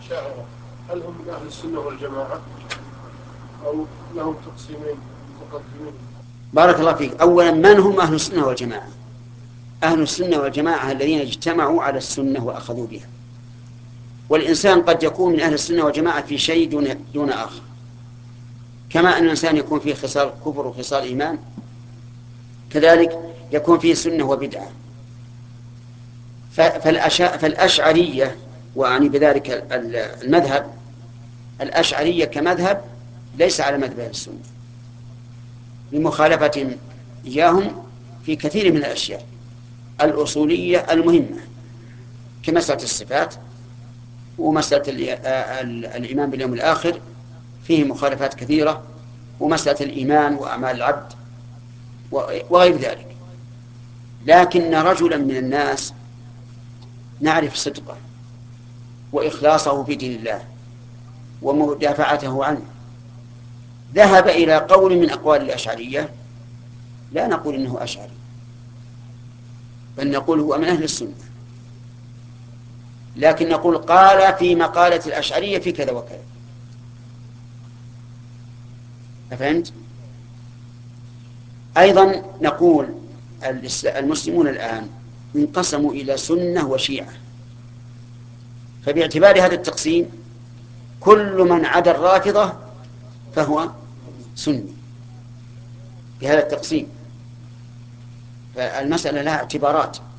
الأشاعرة هل هم من أهل السنة والجماعة أو لهم تقسيمين متقدمين؟ بارك الله فيك. أولا، من هم أهل السنة والجماعة؟ أهل السنة والجماعة الذين اجتمعوا على السنة وأخذوا بها. والإنسان قد يكون من أهل السنة والجماعة في شيء دون آخر، كما أن الإنسان يكون فيه خصال كفر وخصال إيمان، كذلك يكون فيه سنة وبدعة. فالأشعرية، وأعني بذلك المذهب، الأشعرية كمذهب ليس على مذهب أهل السنة، بمخالفة إياهم في كثير من الأشياء الأصولية المهمة، كمسألة الصفات ومسألة الإيمان باليوم الآخر فيه مخالفات كثيرة، ومسألة الإيمان وأعمال العبد وغير ذلك. لكن رجلا من الناس نعرف صدقه وإخلاصه في دين الله ومدافعته عنه ذهب إلى قول من أقوال الأشعرية، لا نقول إنه أشعري، بل نقول هو من أهل السنة، لكن نقول قال في مقالة الأشعرية في كذا وكذا. فهمت؟ أيضا نقول المسلمون الآن انقسموا إلى سنة وشيعة، فباعتبار هذا التقسيم كل من عدا الرافضة فهو سني بهذا التقسيم. فالمسألة لها اعتبارات.